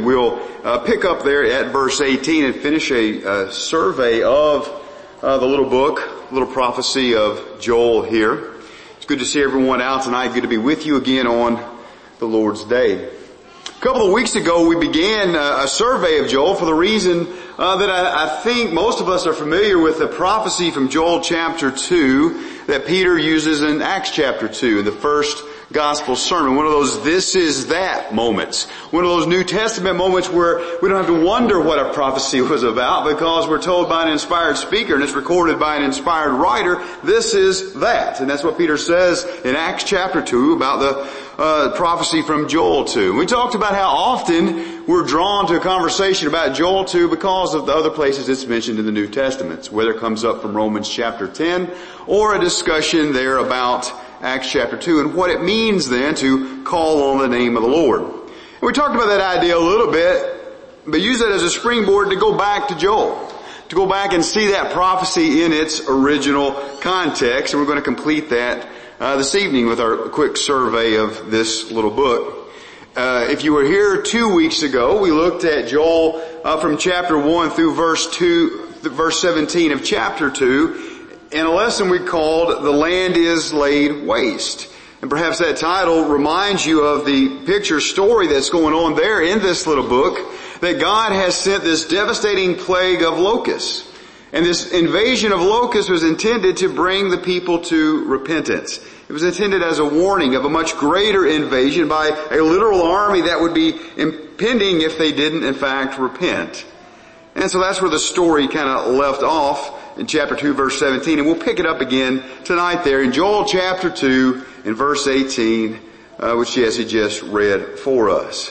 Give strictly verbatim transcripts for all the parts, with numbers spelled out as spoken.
and we'll uh, pick up there at verse eighteen and finish a uh, survey of uh, the little book, little prophecy of Joel here. It's good to see everyone out tonight. Good to be with you again on the Lord's Day. A couple of weeks ago, we began uh, a survey of Joel for the reason uh, that I, I think most of us are familiar with the prophecy from Joel chapter two that Peter uses in Acts chapter two in the first gospel sermon. One of those this is that moments. One of those New Testament moments where we don't have to wonder what a prophecy was about because we're told by an inspired speaker and it's recorded by an inspired writer, this is that. And that's what Peter says in Acts chapter two about the uh, prophecy from Joel two. We talked about how often we're drawn to a conversation about Joel two because of the other places it's mentioned in the New Testament, whether it comes up from Romans chapter ten or a discussion there about Acts chapter two and what it means then to call on the name of the Lord. And we talked about that idea a little bit, but use that as a springboard to go back to Joel, to go back and see that prophecy in its original context. And we're going to complete that uh, this evening with our quick survey of this little book. Uh, if you were here two weeks ago, we looked at Joel uh, from chapter one through verse two, verse seventeen of chapter two, in a lesson we called The Land is Laid Waste. And perhaps that title reminds you of the picture story that's going on there in this little book, that God has sent this devastating plague of locusts. And this invasion of locusts was intended to bring the people to repentance. It was intended as a warning of a much greater invasion by a literal army that would be impending if they didn't in fact repent. And so that's where the story kind of left off in chapter two, verse seventeen, and we'll pick it up again tonight there in Joel chapter two, in verse eighteen, uh, which Jesse just read for us.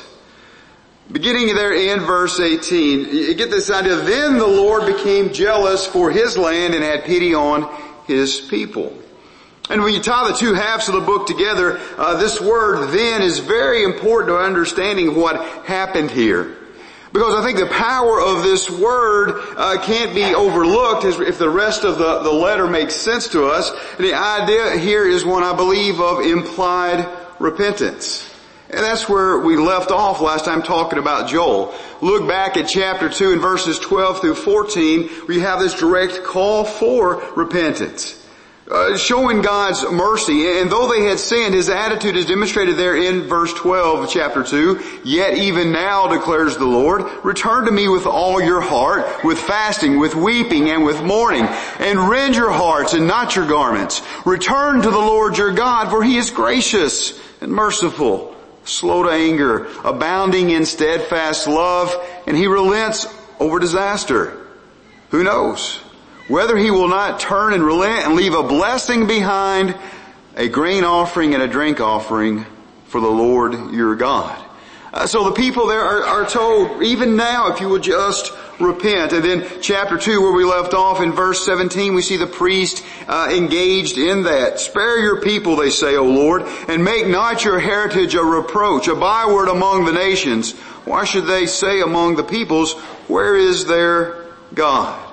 Beginning there in verse eighteen, you get this idea, then the Lord became jealous for his land and had pity on his people. And when you tie the two halves of the book together, uh, this word then is very important to understanding what happened here. Because I think the power of this word uh, can't be overlooked if the rest of the, the letter makes sense to us. And the idea here is one, I believe, of implied repentance. And that's where we left off last time talking about Joel. Look back at chapter two and verses twelve through fourteen, where you have this direct call for repentance. Uh, showing God's mercy, and though they had sinned, his attitude is demonstrated there in verse twelve of chapter two. Yet even now, declares the Lord, return to me with all your heart, with fasting, with weeping, and with mourning, and rend your hearts and not your garments. Return to the Lord your God, for he is gracious and merciful, slow to anger, abounding in steadfast love, and he relents over disaster. Who knows whether he will not turn and relent and leave a blessing behind, a grain offering and a drink offering for the Lord your God. Uh, so the people there are, are told, even now, if you will just repent. And then chapter two, where we left off in verse seventeen, we see the priest uh, engaged in that. Spare your people, they say, O Lord, and make not your heritage a reproach, a byword among the nations. Why should they say among the peoples, where is their God?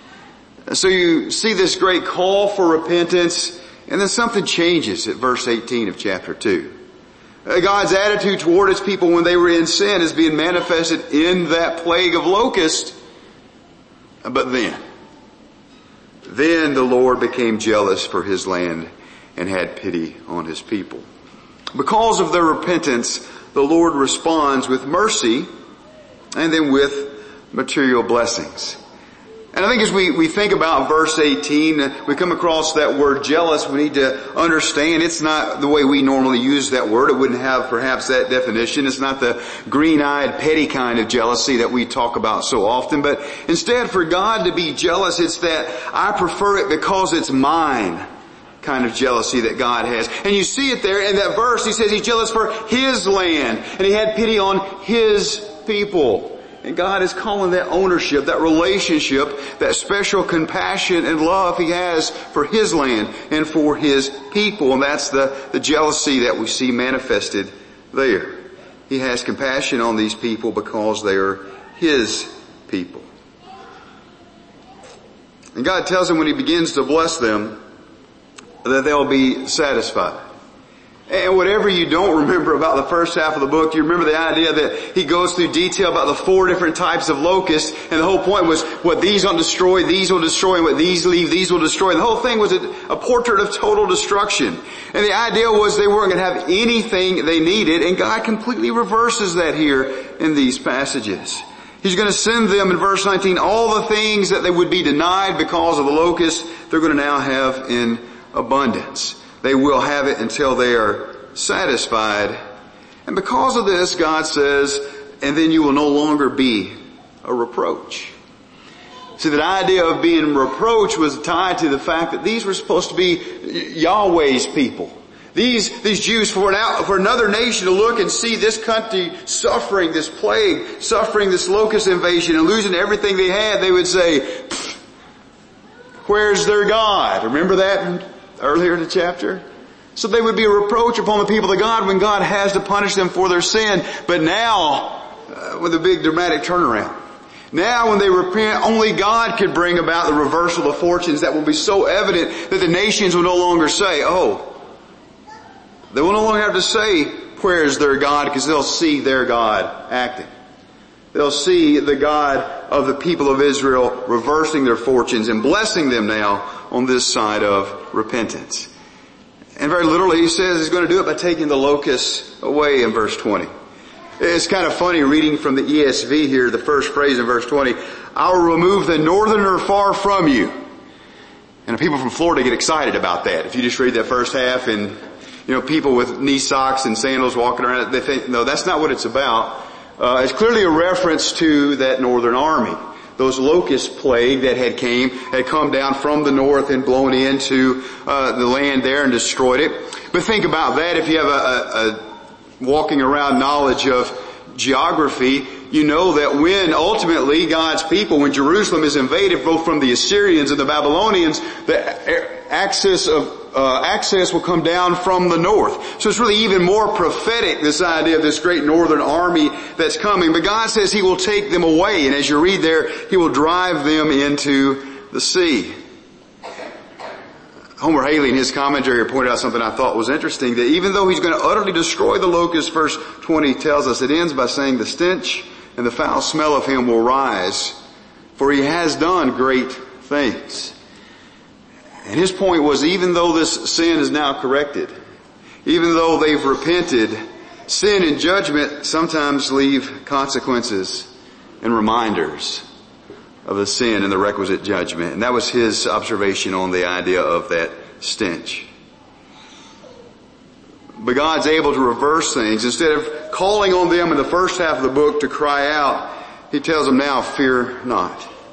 So you see this great call for repentance, and then something changes at verse eighteen of chapter two. God's attitude toward his people when they were in sin is being manifested in that plague of locusts. But then, then the Lord became jealous for his land and had pity on his people. Because of their repentance, the Lord responds with mercy and then with material blessings. And I think as we, we think about verse eighteen, we come across that word jealous, we need to understand it's not the way we normally use that word. It wouldn't have perhaps that definition. It's not the green-eyed, petty kind of jealousy that we talk about so often. But instead, for God to be jealous, it's that I prefer it because it's mine kind of jealousy that God has. And you see it there in that verse. He says he's jealous for his land, and he had pity on his people. And God is calling that ownership, that relationship, that special compassion and love he has for his land and for his people. And that's the, the jealousy that we see manifested there. He has compassion on these people because they are his people. And God tells them when he begins to bless them that they'll be satisfied. And whatever you don't remember about the first half of the book, you remember the idea that he goes through detail about the four different types of locusts, and the whole point was what these don't destroy, these will destroy, and what these leave, these will destroy. And the whole thing was a, a portrait of total destruction. And the idea was they weren't going to have anything they needed, and God completely reverses that here in these passages. He's going to send them, in verse nineteen, all the things that they would be denied because of the locusts, they're going to now have in abundance. They will have it until they are satisfied. And because of this, God says, and then you will no longer be a reproach. See, that idea of being reproach was tied to the fact that these were supposed to be Yahweh's people. These, these Jews, for, an out, for another nation to look and see this country suffering this plague, suffering this locust invasion and losing everything they had, they would say, where's their God? Remember that earlier in the chapter? So they would be a reproach upon the people of God when God has to punish them for their sin. But now, uh, with a big dramatic turnaround. Now when they repent, only God could bring about the reversal of fortunes that will be so evident that the nations will no longer say, oh, they will no longer have to say, where's their God? Because they'll see their God acting. They'll see the God of the people of Israel reversing their fortunes and blessing them now on this side of repentance. And very literally he says he's going to do it by taking the locusts away in verse twenty. It's kind of funny reading from the E S V here, the first phrase in verse twenty. I will remove the northerner far from you. And the people from Florida get excited about that. If you just read that first half and, you know, people with knee socks and sandals walking around, they think, no, that's not what it's about. Uh, it's clearly a reference to that northern army. Those locust plague that had came, had come down from the north and blown into uh, the land there and destroyed it. But think about that. If you have a, a, a walking around knowledge of geography, you know that when ultimately God's people, when Jerusalem is invaded both from the Assyrians and the Babylonians, the access of Uh, access will come down from the north. So it's really even more prophetic, this idea of this great northern army that's coming. But God says He will take them away, and as you read there, He will drive them into the sea. Homer Haley in his commentary pointed out something I thought was interesting, that even though He's going to utterly destroy the locusts, verse twenty tells us, it ends by saying the stench and the foul smell of Him will rise, for He has done great things. And his point was, even though this sin is now corrected, even though they've repented, sin and judgment sometimes leave consequences and reminders of the sin and the requisite judgment. And that was his observation on the idea of that stench. But God's able to reverse things. Instead of calling on them in the first half of the book to cry out, He tells them now, fear not.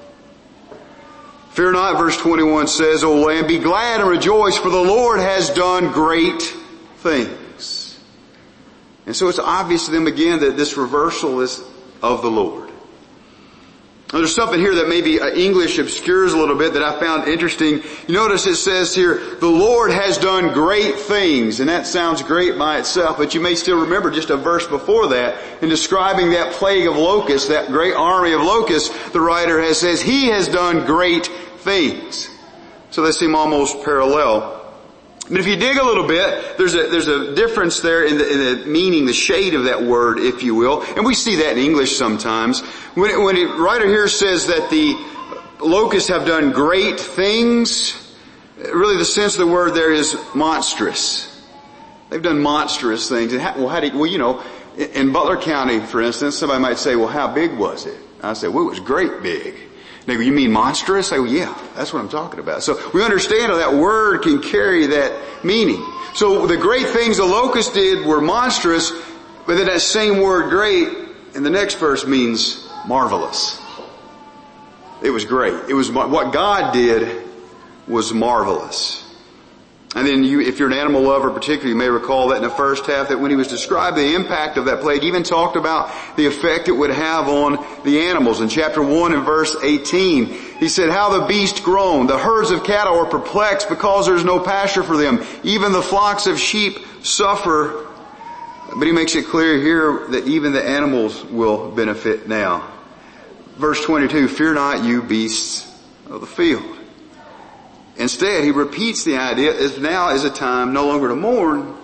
Fear not, verse twenty-one says, O land, be glad and rejoice, for the Lord has done great things. And so it's obvious to them again that this reversal is of the Lord. Now, there's something here that maybe English obscures a little bit that I found interesting. You notice it says here, the Lord has done great things. And that sounds great by itself, but you may still remember just a verse before that, in describing that plague of locusts, that great army of locusts, the writer has says, He has done great things. So they seem almost parallel. But if you dig a little bit, there's a, there's a difference there in the, in the meaning, the shade of that word, if you will. And we see that in English sometimes. When, it, when the writer here says that the locusts have done great things, really the sense of the word there is monstrous. They've done monstrous things. And how, well, how do you, well, you know, in Butler County, for instance, somebody might say, well, how big was it? I say, well, it was great big. They go, you mean monstrous? I go, yeah, that's what I'm talking about. So we understand how that word can carry that meaning. So the great things the locusts did were monstrous, but then that same word great in the next verse means marvelous. It was great. It was, what God did was marvelous. And then you, if you're an animal lover particularly, you may recall that in the first half that when he was describing the impact of that plague, even talked about the effect it would have on the animals. In chapter one and verse eighteen, he said, how the beast groaned, the herds of cattle are perplexed because there's no pasture for them. Even the flocks of sheep suffer. But he makes it clear here that even the animals will benefit now. Verse twenty-two, fear not, you beasts of the field. Instead, he repeats the idea as now is a time no longer to mourn,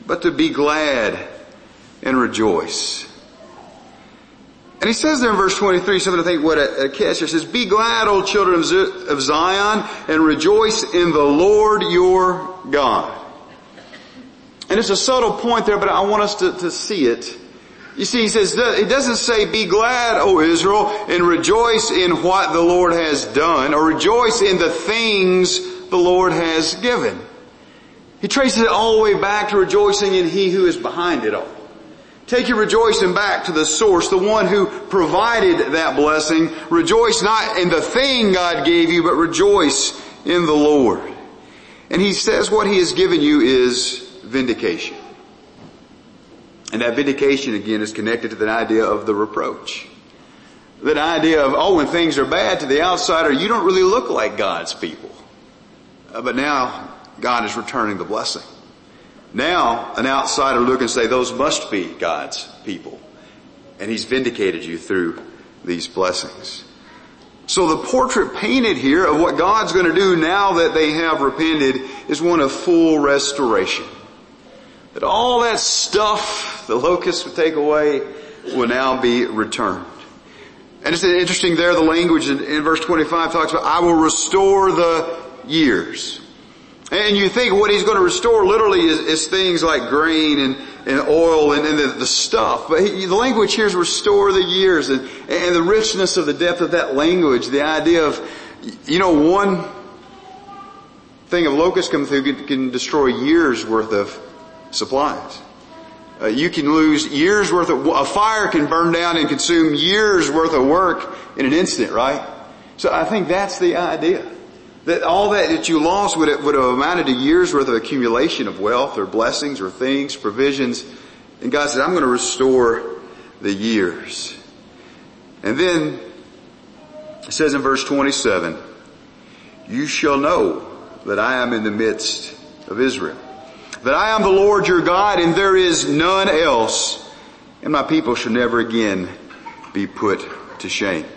but to be glad and rejoice. And he says there in verse twenty-three, something to think what a, a catch here. It says, be glad, O children of, Z- of Zion, and rejoice in the Lord your God. And it's a subtle point there, but I want us to, to see it. You see, he says, it doesn't say, be glad, O Israel, and rejoice in what the Lord has done, or rejoice in the things the Lord has given. He traces it all the way back to rejoicing in He who is behind it all. Take your rejoicing back to the source, the one who provided that blessing. Rejoice not in the thing God gave you, but rejoice in the Lord. And he says what He has given you is vindication. And that vindication again is connected to the idea of the reproach. That idea of, oh, when things are bad to the outsider, you don't really look like God's people. Uh, but now God is returning the blessing. Now an outsider look and say, those must be God's people. And He's vindicated you through these blessings. So the portrait painted here of what God's going to do now that they have repented is one of full restoration. That all that stuff the locusts would take away will now be returned. And it's interesting there, the language in, in verse twenty-five talks about, I will restore the years. And you think what He's going to restore literally is, is things like grain and, and oil and, and the, the stuff. But he, the language here is restore the years, and, and the richness of the depth of that language, the idea of, you know, one thing of locusts come through can, can destroy years worth of supplies. Uh, you can lose years worth of, a fire can burn down and consume years worth of work in an instant, right? So I think that's the idea. That all that, that you lost would have, would have amounted to years worth of accumulation of wealth or blessings or things, provisions. And God said, I'm going to restore the years. And then it says in verse twenty-seven, you shall know that I am in the midst of Israel. That I am the Lord your God, and there is none else, and my people shall never again be put to shame.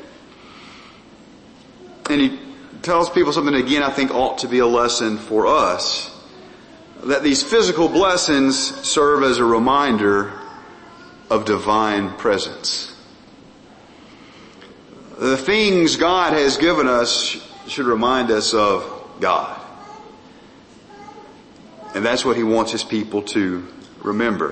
And he tells people something again I think ought to be a lesson for us. That these physical blessings serve as a reminder of divine presence. The things God has given us should remind us of God. And that's what He wants His people to remember.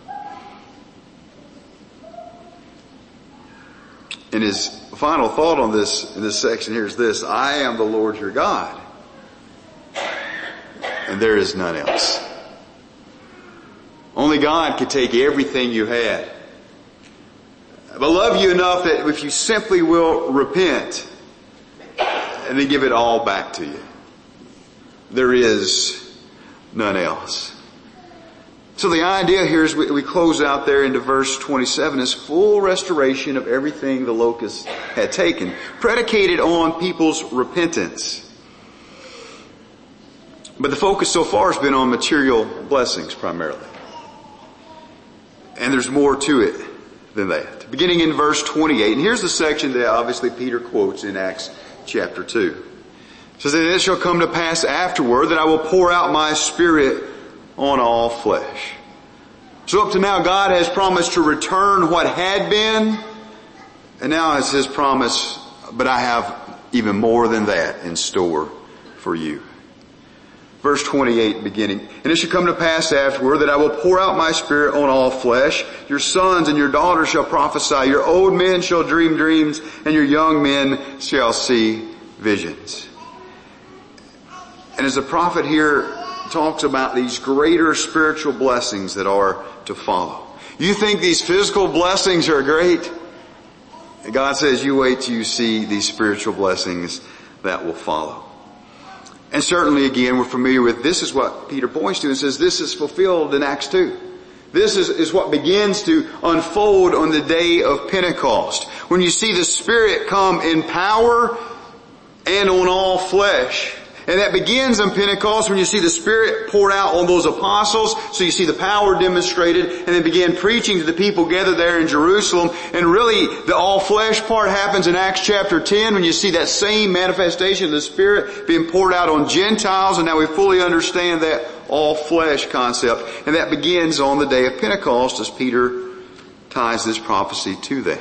And his final thought on this, in this section here is this: I am the Lord your God, and there is none else. Only God could take everything you had. But love you enough that if you simply will repent and then give it all back to you, there is none else. So the idea here is we, we close out there into verse twenty-seven is full restoration of everything the locusts had taken, predicated on people's repentance. But the focus so far has been on material blessings primarily. And there's more to it than that. Beginning in verse twenty-eight, and here's the section that obviously Peter quotes in Acts chapter two. It says, and it shall come to pass afterward that I will pour out my Spirit on all flesh. So up to now God has promised to return what had been, and now it's His promise, but I have even more than that in store for you. Verse twenty-eight beginning, and it shall come to pass afterward that I will pour out my Spirit on all flesh. Your sons and your daughters shall prophesy, your old men shall dream dreams, and your young men shall see visions. And as the prophet here talks about these greater spiritual blessings that are to follow. You think these physical blessings are great? And God says, you wait till you see these spiritual blessings that will follow. And certainly again, we're familiar with this is what Peter points to and says this is fulfilled in Acts two. This is, is what begins to unfold on the day of Pentecost. When you see the Spirit come in power and on all flesh. And that begins on Pentecost when you see the Spirit poured out on those apostles. So you see the power demonstrated and then began preaching to the people gathered there in Jerusalem. And really the all flesh part happens in Acts chapter ten when you see that same manifestation of the Spirit being poured out on Gentiles. And now we fully understand that all flesh concept. And that begins on the day of Pentecost as Peter ties this prophecy to that.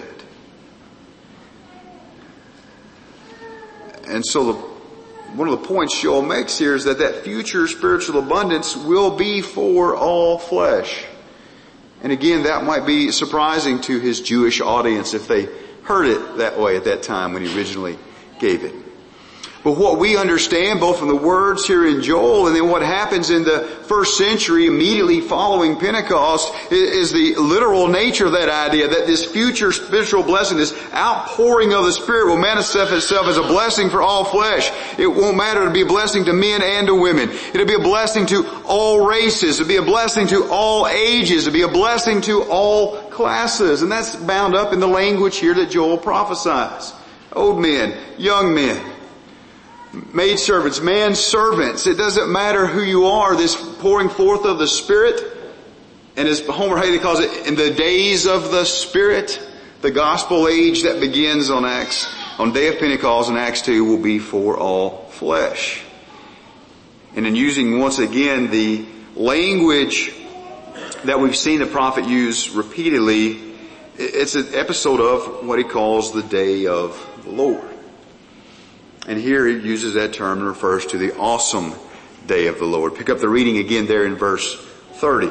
And so the, one of the points Joel makes here is that that future spiritual abundance will be for all flesh. And again, that might be surprising to his Jewish audience if they heard it that way at that time when he originally gave it. But what we understand both from the words here in Joel and then what happens in the first century immediately following Pentecost is the literal nature of that idea that this future spiritual blessing, this outpouring of the Spirit will manifest itself as a blessing for all flesh. It won't matter to be a blessing to men and to women. It'll be a blessing to all races. It'll be a blessing to all ages. It'll be a blessing to all classes. And that's bound up in the language here that Joel prophesies. Old men, young men, maidservants, manservants. It doesn't matter who you are. This pouring forth of the Spirit, and as Homer Haley calls it, in the days of the Spirit, the gospel age that begins on Acts, on the day of Pentecost in Acts two will be for all flesh. And in using once again the language that we've seen the prophet use repeatedly, it's an episode of what he calls the day of the Lord. And here he uses that term and refers to the awesome day of the Lord. Pick up the reading again there in verse thirty.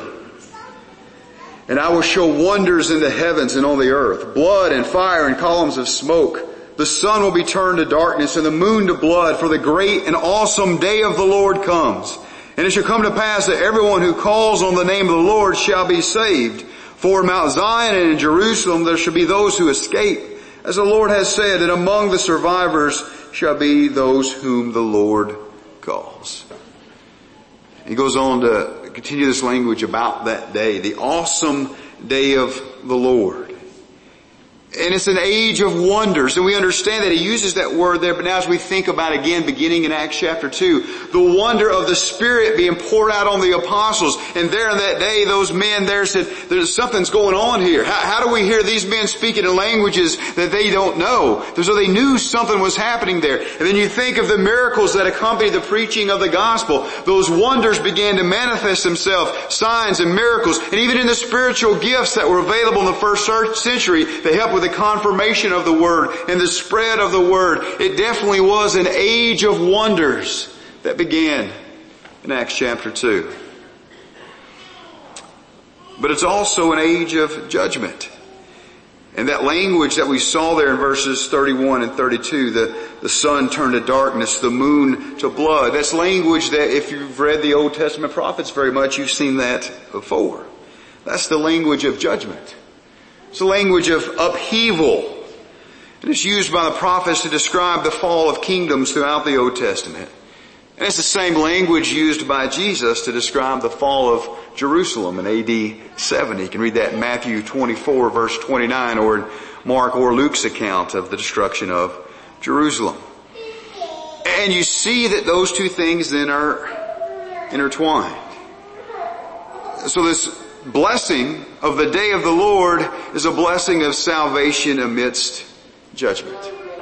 And I will show wonders in the heavens and on the earth, blood and fire and columns of smoke. The sun will be turned to darkness and the moon to blood, for the great and awesome day of the Lord comes. And it shall come to pass that everyone who calls on the name of the Lord shall be saved. For in Mount Zion and in Jerusalem there shall be those who escape, as the Lord has said, and among the survivors shall be those whom the Lord calls. He goes on to continue this language about that day, the awesome day of the Lord. And it's an age of wonders, and we understand that he uses that word there, but now as we think about it again, beginning in Acts chapter two, the wonder of the Spirit being poured out on the apostles, and there in that day, those men there said, there's something's going on here. How, how do we hear these men speaking in languages that they don't know? So they knew something was happening there. And then you think of the miracles that accompanied the preaching of the gospel. Those wonders began to manifest themselves, signs and miracles, and even in the spiritual gifts that were available in the first century, they helped with the confirmation of the Word and the spread of the Word. It definitely was an age of wonders that began in Acts chapter two. But it's also an age of judgment. And that language that we saw there in verses thirty-one and thirty-two, the, the sun turned to darkness, the moon to blood. That's language that if you've read the Old Testament prophets very much, you've seen that before. That's the language of judgment. It's a language of upheaval. And it's used by the prophets to describe the fall of kingdoms throughout the Old Testament. And it's the same language used by Jesus to describe the fall of Jerusalem in A D seventy. You can read that in Matthew twenty-four verse twenty-nine or in Mark or Luke's account of the destruction of Jerusalem. And you see that those two things then are intertwined. So this blessing of the day of the Lord is a blessing of salvation amidst judgment.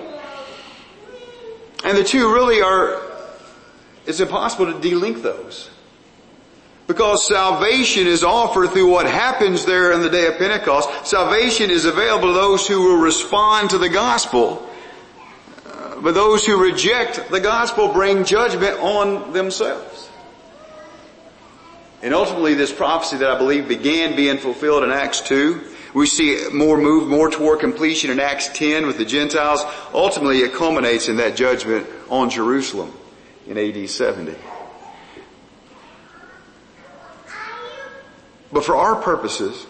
And the two really are, it's impossible to delink those. Because salvation is offered through what happens there in the day of Pentecost. Salvation is available to those who will respond to the gospel. Uh, but those who reject the gospel bring judgment on themselves. And ultimately this prophecy that I believe began being fulfilled in Acts two, we see it more move more toward completion in Acts ten with the Gentiles. Ultimately it culminates in that judgment on Jerusalem in A D seventy. But for our purposes,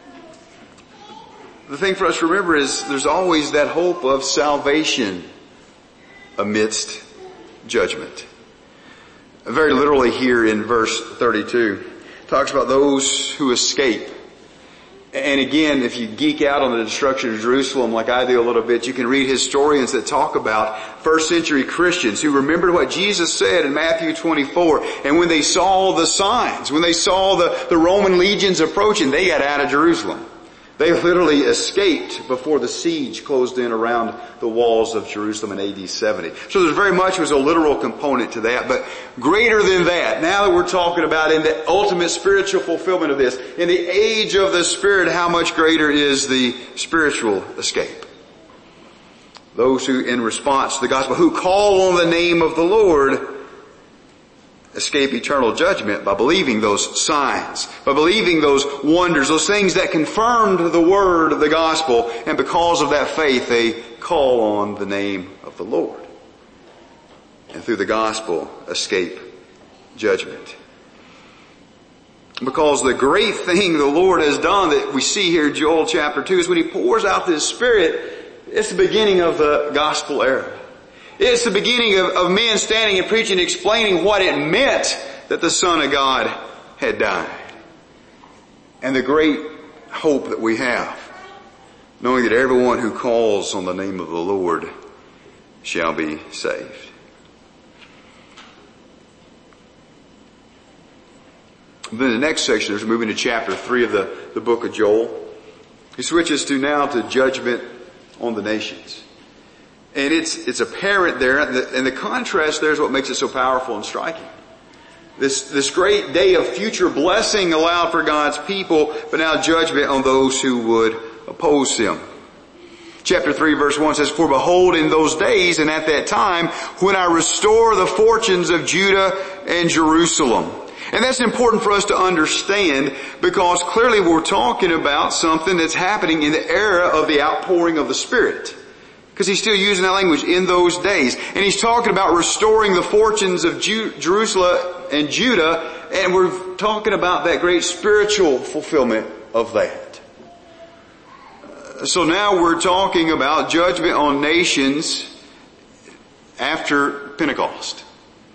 the thing for us to remember is there's always that hope of salvation amidst judgment. Very literally here in verse thirty-two, talks about those who escape. And again, if you geek out on the destruction of Jerusalem like I do a little bit, you can read historians that talk about first century Christians who remembered what Jesus said in Matthew twenty-four. And when they saw the signs, when they saw the, the Roman legions approaching, they got out of Jerusalem. They literally escaped before the siege closed in around the walls of Jerusalem in A D seventy. So there's very much was a literal component to that, but greater than that, now that we're talking about in the ultimate spiritual fulfillment of this, in the age of the Spirit, how much greater is the spiritual escape? Those who, in response to the gospel, who call on the name of the Lord, escape eternal judgment by believing those signs, by believing those wonders, those things that confirmed the word of the gospel, and because of that faith they call on the name of the Lord. And through the gospel escape judgment. Because the great thing the Lord has done that we see here in Joel chapter two is when He pours out His Spirit, it's the beginning of the gospel era. It's the beginning of, of men standing and preaching, explaining what it meant that the Son of God had died. And the great hope that we have, knowing that everyone who calls on the name of the Lord shall be saved. Then the next section, as we move into chapter three of the, the book of Joel, he switches to now to judgment on the nations. And it's, it's apparent there, and the, and the contrast there is what makes it so powerful and striking. This, this great day of future blessing allowed for God's people, but now judgment on those who would oppose Him. Chapter three verse one says, "For behold, in those days and at that time, when I restore the fortunes of Judah and Jerusalem." And that's important for us to understand, because clearly we're talking about something that's happening in the era of the outpouring of the Spirit. Because he's still using that language, in those days. And he's talking about restoring the fortunes of Ju- Jerusalem and Judah, and we're talking about that great spiritual fulfillment of that. So now we're talking about judgment on nations after Pentecost.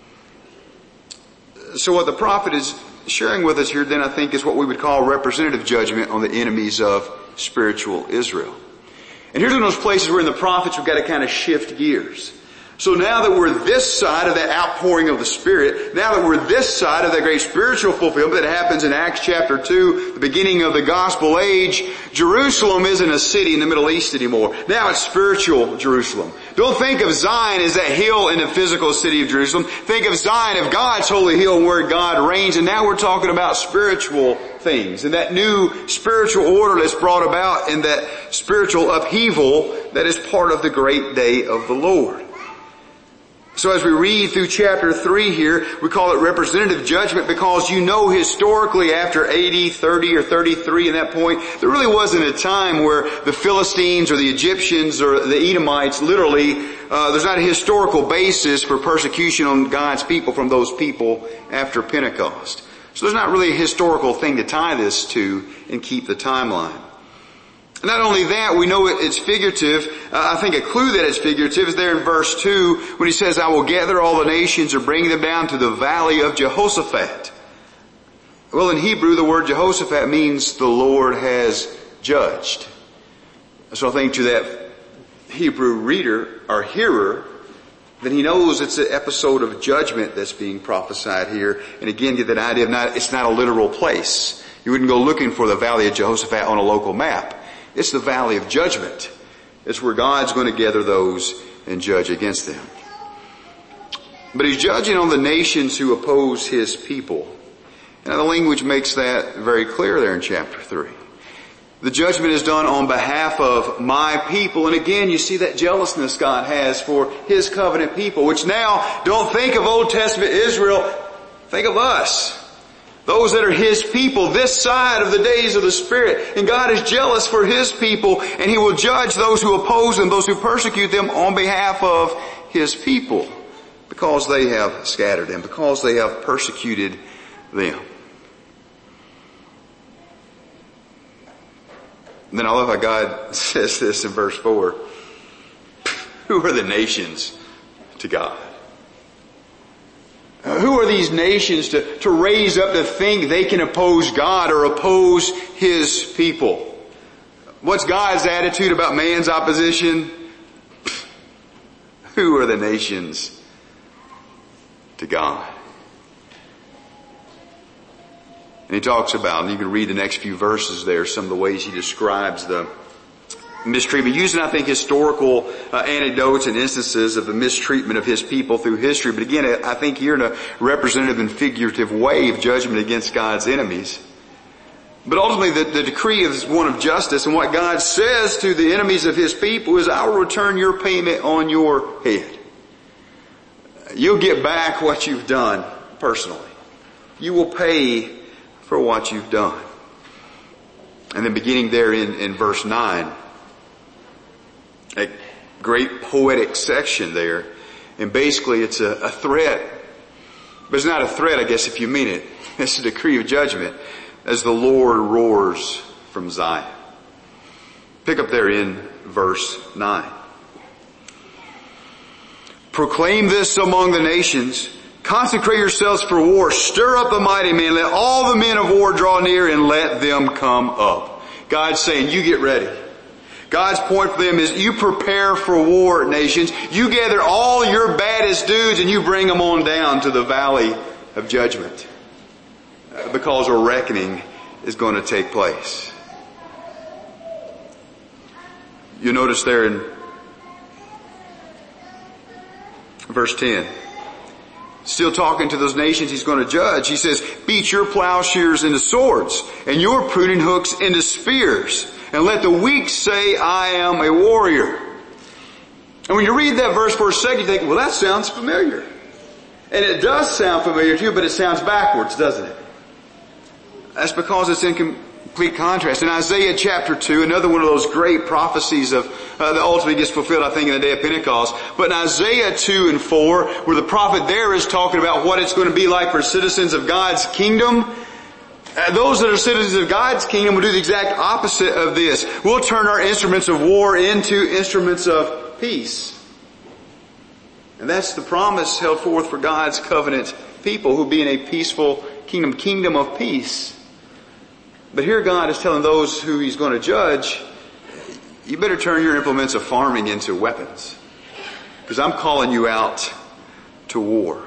So what the prophet is sharing with us here then, I think, is what we would call representative judgment on the enemies of spiritual Israel. And here's one of those places where in the prophets we've got to kind of shift gears. So now that we're this side of that outpouring of the Spirit, now that we're this side of that great spiritual fulfillment that happens in Acts chapter two, the beginning of the gospel age, Jerusalem isn't a city in the Middle East anymore. Now it's spiritual Jerusalem. Don't think of Zion as that hill in the physical city of Jerusalem. Think of Zion of God's holy hill where God reigns, and now we're talking about spiritual things and that new spiritual order that's brought about in that spiritual upheaval that is part of the great day of the Lord. So as we read through chapter three here, we call it representative judgment because you know historically after A D thirty or thirty-three at that point, there really wasn't a time where the Philistines or the Egyptians or the Edomites literally, uh, there's not a historical basis for persecution on God's people from those people after Pentecost. So there's not really a historical thing to tie this to and keep the timeline. Not only that, we know it's figurative. Uh, I think a clue that it's figurative is there in verse two when he says, "I will gather all the nations and bring them down to the valley of Jehoshaphat." Well, in Hebrew, the word Jehoshaphat means the Lord has judged. So I think to that Hebrew reader or hearer, then he knows it's an episode of judgment that's being prophesied here. And again, get that idea of not, it's not a literal place. You wouldn't go looking for the valley of Jehoshaphat on a local map. It's the valley of judgment. It's where God's going to gather those and judge against them. But he's judging on the nations who oppose his people. And the language makes that very clear there in chapter three. The judgment is done on behalf of my people. And again, you see that jealousness God has for his covenant people, which now, don't think of Old Testament Israel, think of us. Those that are his people, this side of the days of the Spirit. And God is jealous for his people, and he will judge those who oppose them, those who persecute them on behalf of his people, because they have scattered them, because they have persecuted them. And then I love how God says this in verse four. Who are the nations to God? Uh, who are these nations to, to raise up to think they can oppose God or oppose his people? What's God's attitude about man's opposition? Who are the nations to God? And he talks about, and you can read the next few verses there, some of the ways he describes the mistreatment, using, I think, historical uh, anecdotes and instances of the mistreatment of his people through history. But again, I think here in a representative and figurative way of judgment against God's enemies. But ultimately, the, the decree is one of justice, and what God says to the enemies of his people is, I will return your payment on your head. You'll get back what you've done personally. You will pay for what you've done. And then beginning there in, in verse nine, a great poetic section there. And basically it's a, a threat. But it's not a threat, I guess, if you mean it. It's a decree of judgment as the Lord roars from Zion. Pick up there in verse nine. Proclaim this among the nations. Consecrate yourselves for war. Stir up the mighty men. Let all the men of war draw near and let them come up. God's saying, you get ready. God's point for them is, you prepare for war, nations. You gather all your baddest dudes and you bring them on down to the valley of judgment. Because a reckoning is going to take place. You notice there in verse ten. Still talking to those nations he's going to judge. He says, beat your plowshares into swords and your pruning hooks into spears. And let the weak say, I am a warrior. And when you read that verse for a second, you think, well, that sounds familiar. And it does sound familiar to you, but it sounds backwards, doesn't it? That's because it's in complete contrast. In Isaiah chapter two, another one of those great prophecies of uh, that ultimately gets fulfilled, I think, in the day of Pentecost. But in Isaiah two and four, where the prophet there is talking about what it's going to be like for citizens of God's kingdom, uh, those that are citizens of God's kingdom will do the exact opposite of this. We'll turn our instruments of war into instruments of peace. And that's the promise held forth for God's covenant people who be in a peaceful kingdom, kingdom of peace. But here God is telling those who he's going to judge, you better turn your implements of farming into weapons. Because I'm calling you out to war.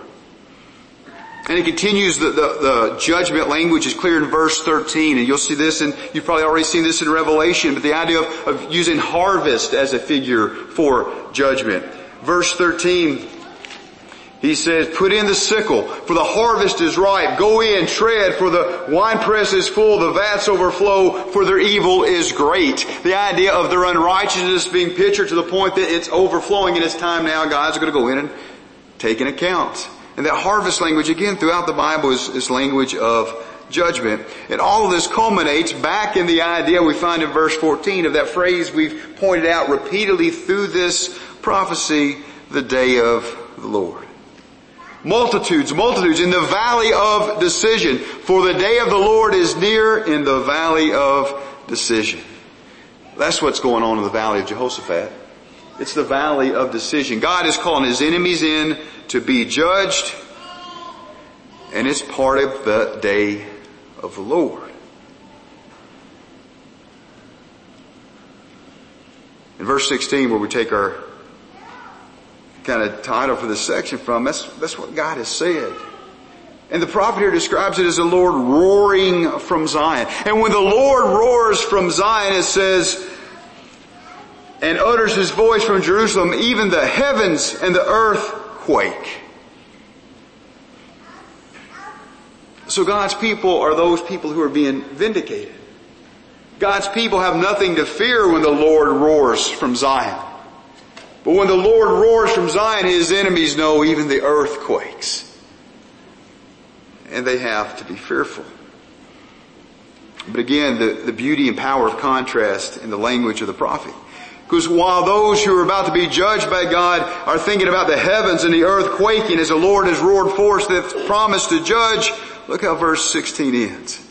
And it continues, the, the, the judgment language is clear in verse thirteen. And you'll see this, and you've probably already seen this in Revelation, but the idea of, of using harvest as a figure for judgment. Verse thirteen, he says, put in the sickle, for the harvest is ripe. Go in, tread, for the winepress is full, the vats overflow, for their evil is great. The idea of their unrighteousness being pictured to the point that it's overflowing and it's time now. God's going to go in and take an account. And that harvest language, again, throughout the Bible is, is language of judgment. And all of this culminates back in the idea we find in verse fourteen of that phrase we've pointed out repeatedly through this prophecy, the day of the Lord. Multitudes, multitudes in the valley of decision. For the day of the Lord is near in the valley of decision. That's what's going on in the valley of Jehoshaphat. It's the valley of decision. God is calling his enemies in to be judged. And it's part of the day of the Lord. In verse sixteen, where we take our kind of title for this section from, that's, that's what God has said. And the prophet here describes it as the Lord roaring from Zion. And when the Lord roars from Zion, it says, and utters his voice from Jerusalem, even the heavens and the earth quake. So God's people are those people who are being vindicated. God's people have nothing to fear when the Lord roars from Zion. But when the Lord roars from Zion, his enemies know even the earth quakes. And they have to be fearful. But again, the, the beauty and power of contrast in the language of the prophet. Because while those who are about to be judged by God are thinking about the heavens and the earth quaking as the Lord has roared forth that promised to judge, look how verse sixteen ends.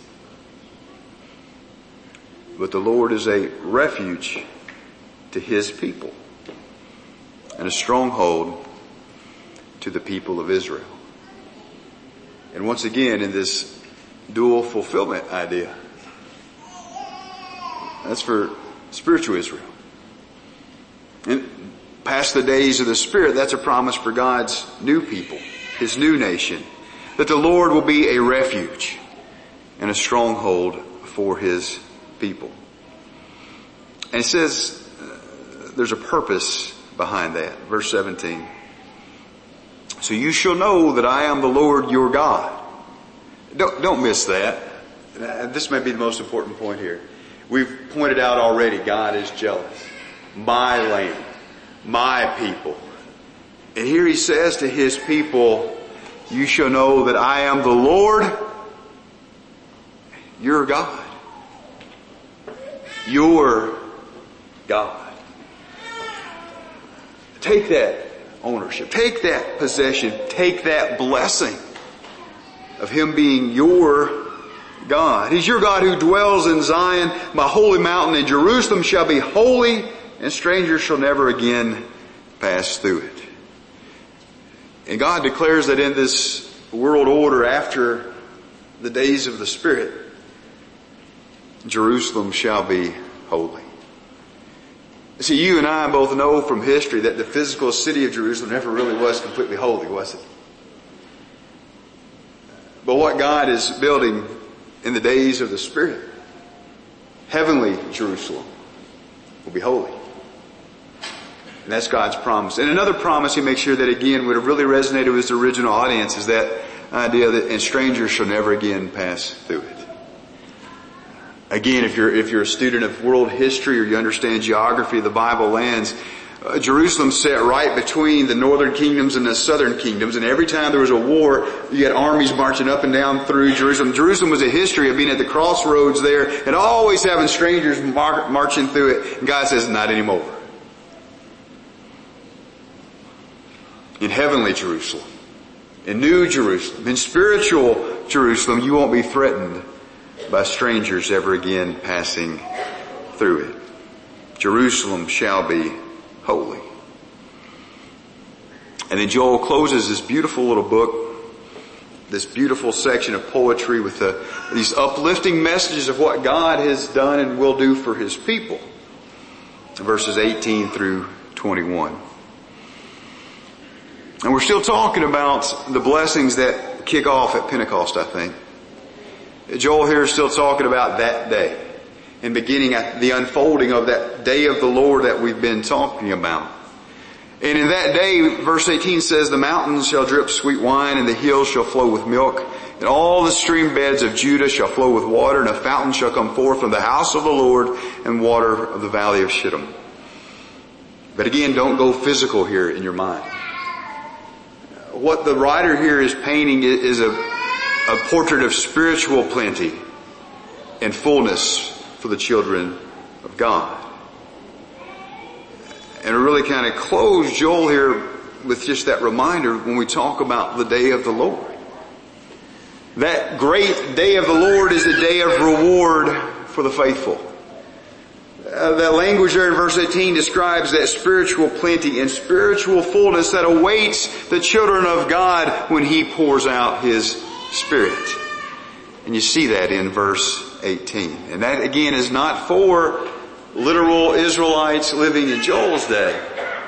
But the Lord is a refuge to his people and a stronghold to the people of Israel. And once again, in this dual fulfillment idea, that's for spiritual Israel. And past the days of the Spirit, that's a promise for God's new people, his new nation, that the Lord will be a refuge. and a stronghold for his people. And it says uh, there's a purpose behind that. Verse seventeen. So you shall know that I am the Lord your God. Don't, don't miss that. This may be the most important point here. We've pointed out already, God is jealous. My land, my people. And here he says to his people, you shall know that I am the Lord, your God. Your God. Take that ownership. Take that possession. Take that blessing of him being your God. He's your God who dwells in Zion, my holy mountain, and Jerusalem shall be holy, and strangers shall never again pass through it. And God declares that in this world order after the days of the Spirit, Jerusalem shall be holy. See, you and I both know from history that the physical city of Jerusalem never really was completely holy, was it? But what God is building in the days of the Spirit, heavenly Jerusalem will be holy. And that's God's promise. And another promise he makes sure that again would have really resonated with his original audience is that idea that and strangers shall never again pass through it. Again, if you're, if you're a student of world history or you understand geography of the Bible lands, uh, Jerusalem sat right between the northern kingdoms and the southern kingdoms, and every time there was a war, you had armies marching up and down through Jerusalem. Jerusalem was a history of being at the crossroads there and always having strangers mar- marching through it, and God says, not anymore. In heavenly Jerusalem, in new Jerusalem, in spiritual Jerusalem, you won't be threatened by strangers ever again passing through it. Jerusalem shall be holy. And then Joel closes this beautiful little book, this beautiful section of poetry with the, these uplifting messages of what God has done and will do for his people. Verses eighteen through twenty-one. And we're still talking about the blessings that kick off at Pentecost, I think. Joel here is still talking about that day and beginning at the unfolding of that day of the Lord that we've been talking about. And in that day, verse eighteen says, the mountains shall drip sweet wine and the hills shall flow with milk, and all the stream beds of Judah shall flow with water, and a fountain shall come forth from the house of the Lord and water of the valley of Shittim. But again, don't go physical here in your mind. What the writer here is painting is a, a portrait of spiritual plenty and fullness for the children of God. And we really kind of close Joel here with just that reminder when we talk about the day of the Lord. That great day of the Lord is a day of reward for the faithful. Uh, that language there in verse eighteen describes that spiritual plenty and spiritual fullness that awaits the children of God when he pours out his Spirit. And you see that in verse eighteen. And that again is not for literal Israelites living in Joel's day.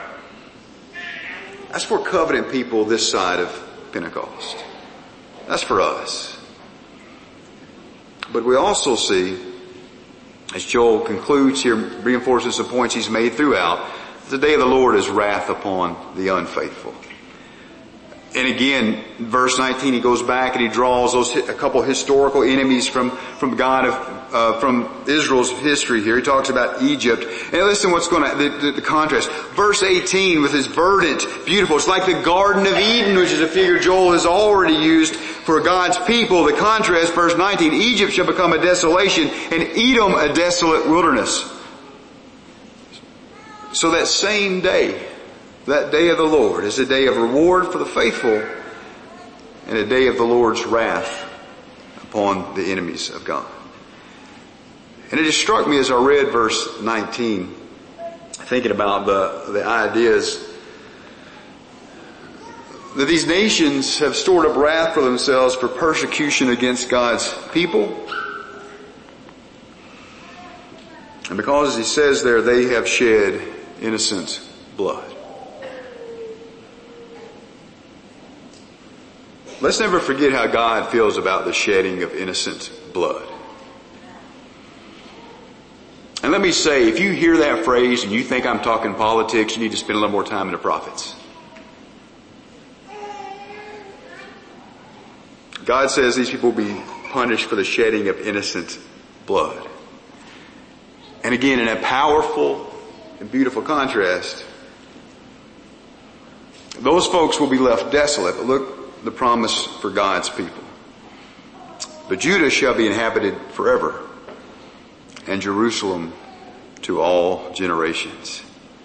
That's for covenant people this side of Pentecost. That's for us. But we also see, as Joel concludes here, reinforces the points he's made throughout, the day of the Lord is wrath upon the unfaithful. And again, verse nineteen, he goes back and he draws those a couple historical enemies from from God of uh, from Israel's history here. He talks about Egypt. And listen, what's going on, the, the, the contrast. Verse eighteen with his verdant, beautiful. It's like the Garden of Eden, which is a figure Joel has already used for God's people. The contrast, verse nineteen, Egypt shall become a desolation, and Edom a desolate wilderness. So that same day, that day of the Lord is a day of reward for the faithful and a day of the Lord's wrath upon the enemies of God. And it just struck me as I read verse nineteen, thinking about the, the ideas that these nations have stored up wrath for themselves for persecution against God's people. And because, as he says there, they have shed innocent blood. let's never forget how God feels about the shedding of innocent blood. And let me say, if you hear that phrase and you think I'm talking politics, you need to spend a little more time in the prophets. God says these people will be punished for the shedding of innocent blood. And again, in a powerful and beautiful contrast, those folks will be left desolate. But look, the promise for God's people. But Judah shall be inhabited forever, and Jerusalem to all generations.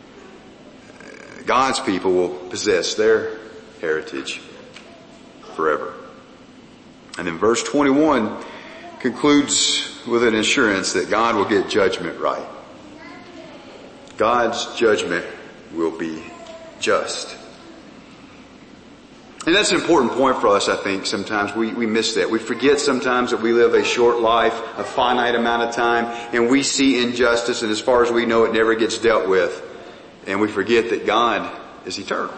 God's people will possess their heritage forever. And then verse twenty-one concludes with an assurance that God will get judgment right. God's judgment will be just. And that's an important point for us, I think. Sometimes we, we miss that. We forget sometimes that we live a short life, a finite amount of time, and we see injustice, and as far as we know, it never gets dealt with. And we forget that God is eternal.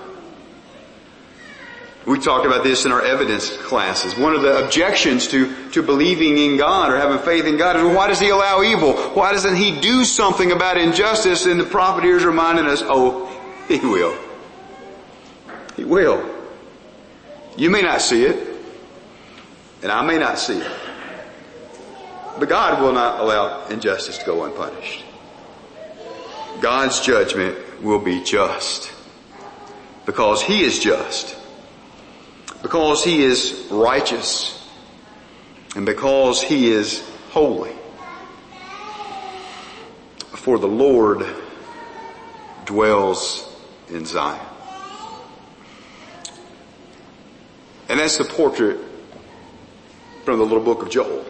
We talked about this in our evidence classes. One of the objections to, to believing in God or having faith in God is, well, why does He allow evil? Why doesn't He do something about injustice? And the prophet here is reminding us, oh, He will. He will. You may not see it, and I may not see it, but God will not allow injustice to go unpunished. God's judgment will be just because He is just, because He is righteous, and because He is holy. For the Lord dwells in Zion. And that's the portrait from the little book of Joel.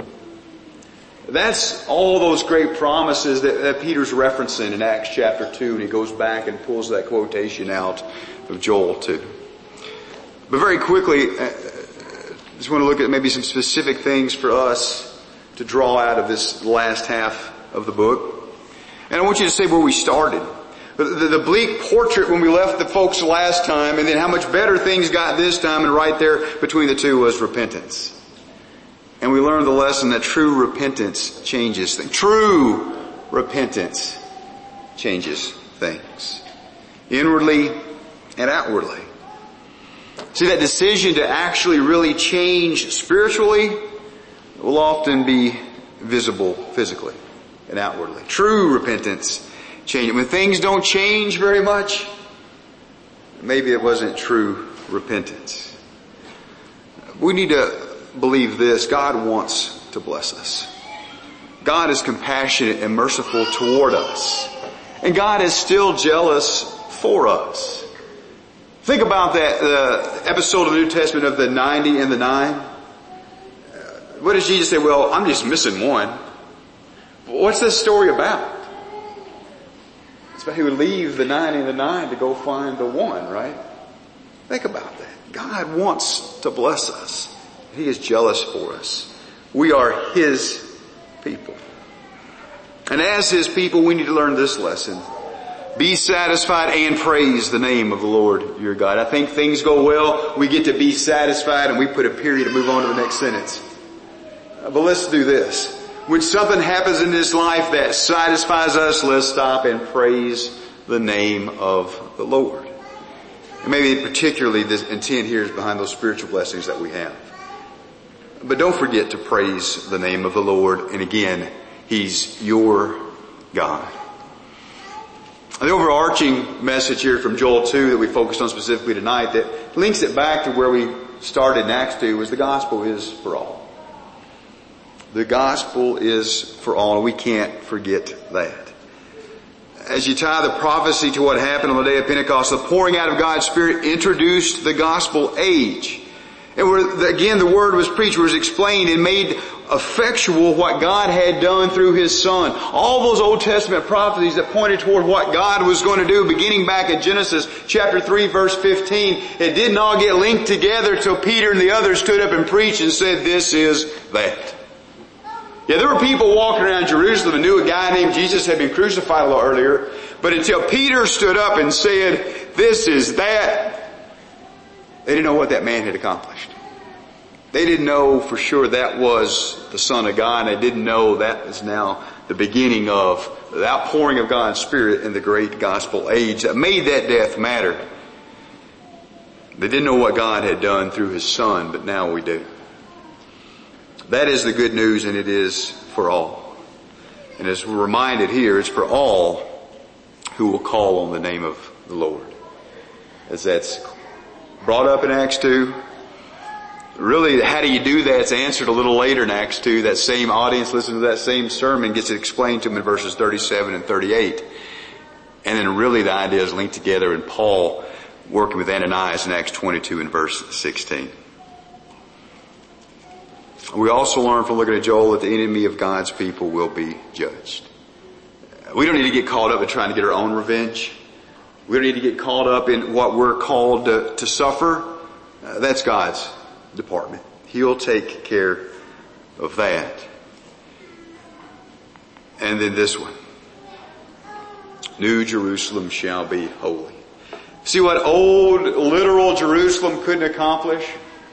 That's all those great promises that, that Peter's referencing in Acts chapter two, and he goes back and pulls that quotation out of Joel two. But very quickly, I just want to look at maybe some specific things for us to draw out of this last half of the book. And I want you to say where we started. The, the, the bleak portrait when we left the folks last time, and then how much better things got this time, and right there between the two was repentance. And we learned the lesson that true repentance changes things. True repentance changes things. Inwardly and outwardly. See, that decision to actually really change spiritually will often be visible physically and outwardly. True repentance changes. When things don't change very much, maybe it wasn't true repentance. We need to believe this. God wants to bless us. God is compassionate and merciful toward us. And God is still jealous for us. Think about that uh, episode of the New Testament of the ninety and the nine. What does Jesus say? Well, I'm just missing one. What's this story about? It's about he would leave the ninety and the nine to go find the one, right? Think about that. God wants to bless us. He is jealous for us. We are His people. And as His people, we need to learn this lesson. Be satisfied and praise the name of the Lord your God. I think things go well, we get to be satisfied and we put a period and move on to the next sentence. But let's do this. When something happens in this life that satisfies us, let's stop and praise the name of the Lord. And maybe particularly the intent here is behind those spiritual blessings that we have. But don't forget to praise the name of the Lord. And again, He's your God. The overarching message here from Joel two that we focused on specifically tonight that links it back to where we started in Acts two was the gospel is for all. The gospel is for all, and we can't forget that. As you tie the prophecy to what happened on the day of Pentecost, the pouring out of God's Spirit introduced the gospel age. And where, again, the word was preached, was explained and made effectual what God had done through His Son. All those Old Testament prophecies that pointed toward what God was going to do, beginning back in Genesis chapter three, verse fifteen, it didn't all get linked together till Peter and the others stood up and preached and said, this is that. Yeah, there were people walking around Jerusalem and knew a guy named Jesus had been crucified a little earlier, but until Peter stood up and said, this is that, they didn't know what that man had accomplished. They didn't know for sure that was the Son of God, and they didn't know that is now the beginning of the outpouring of God's Spirit in the great gospel age that made that death matter. They didn't know what God had done through His Son, but now we do. That is the good news, and it is for all. And as we're reminded here, it's for all who will call on the name of the Lord. As that's brought up in Acts two. Really, how do you do that? It's answered a little later in Acts two. That same audience listening to that same sermon gets it explained to them in verses thirty-seven and thirty-eight. And then really the idea is linked together in Paul working with Ananias in Acts twenty-two and verse sixteen. We also learn from looking at Joel that the enemy of God's people will be judged. We don't need to get caught up in trying to get our own revenge. We don't need to get caught up in what we're called to, to suffer. Uh, that's God's department. He'll take care of that. And then this one. New Jerusalem shall be holy. See what old literal Jerusalem couldn't accomplish?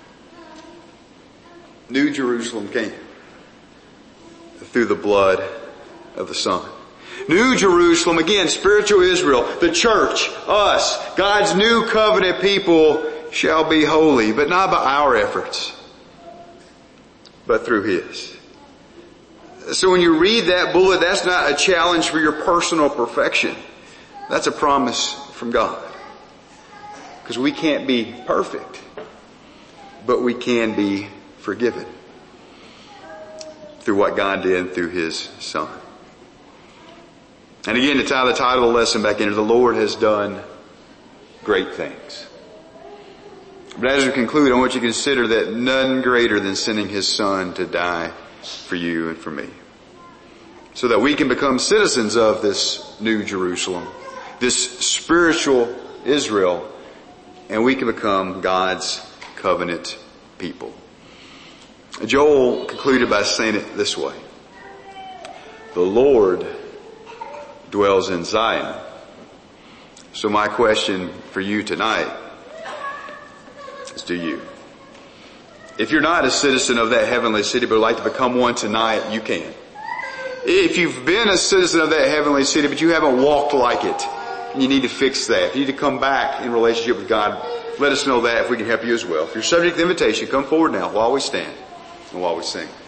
New Jerusalem can. Through the blood of the Son. New Jerusalem, again, spiritual Israel, the church, us, God's new covenant people shall be holy, but not by our efforts, but through His. So when you read that bullet, that's not a challenge for your personal perfection. That's a promise from God. Because we can't be perfect, but we can be forgiven through what God did through His Son. And again, to tie the title of the lesson back into, the Lord has done great things. But as we conclude, I want you to consider that none greater than sending His Son to die for you and for me. So that we can become citizens of this new Jerusalem, this spiritual Israel, and we can become God's covenant people. Joel concluded by saying it this way. The Lord dwells in Zion. So my question for you tonight is, do you? If you're not a citizen of that heavenly city but would like to become one tonight, you can. If you've been a citizen of that heavenly city but you haven't walked like it, and you need to fix that, if you need to come back in relationship with God, let us know that if we can help you as well. If you're subject to the invitation, come forward now while we stand and while we sing.